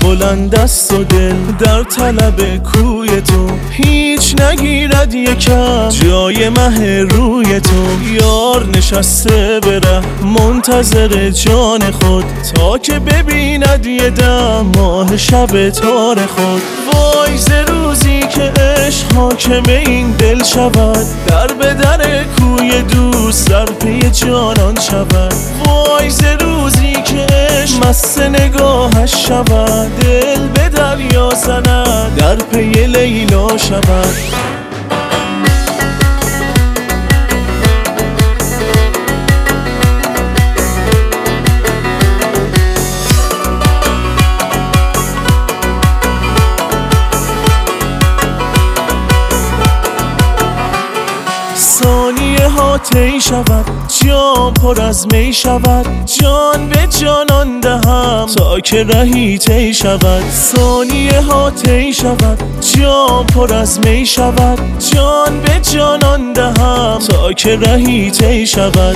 بلند است و دل در طلب کوی تو، هیچ نگیرد یکم جای مه روی تو. یار نشسته بره منتظر جان خود، تا که ببیند یه دم ماه شب تار خود. وای ز روزی که عشق حاکم این دل شود، در به در کوی دوست در پی جانان شود. وای ز روزی که عشق مست نگاهش شود، دل به دریا زند در پی لیلا شود. ثانیه ها طی شود، جام پر از می شود، جان به جانان دهم تا که رهی طی شود. ثانیه ها طی شود، جام پر از می شود، جان به جانان دهم تا که رهی طی شود.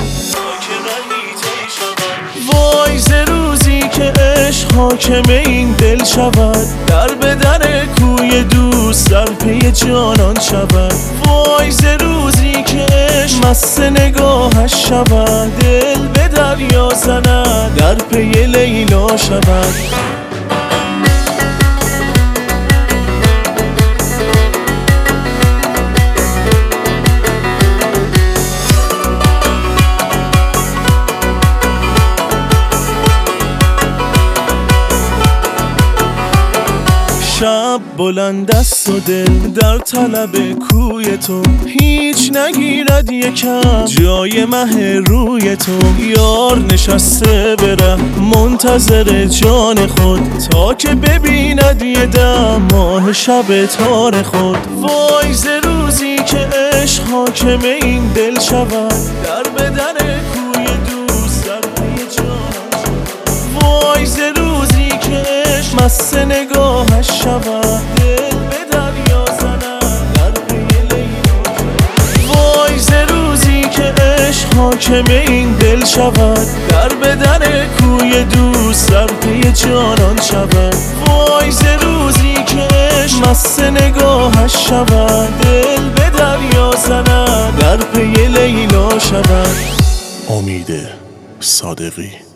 وای ز روزی که عشق حاکم این دل شود، در به در کوی دوست در پی جانان شود. وای ز روزی که عشق مست نگاهش شود، دل به دریا زند در پی لیلا شود. شب بلند است و دل در طلب کوی تو، هیچ نگیرد یکم جای مه روی تو. یار نشسته بره منتظر جان خود، تا که ببیند یه دم ماه شب تار خود. وای ز روزی که عشق حاکم این دل شود، در به در کوی دوست در پی جانان شود. وای ز روزی که عشق مست نگاهش شود، دل به دریا زند در پی لیلا شود. وای ز روزی که عشق حاکم این دل شود، در به در کوی دوست در پی جانان شود. وای ز روزی که عشق مست نگاهش شود، دل به دریا زند در پی لیلا شود. امید صادقی.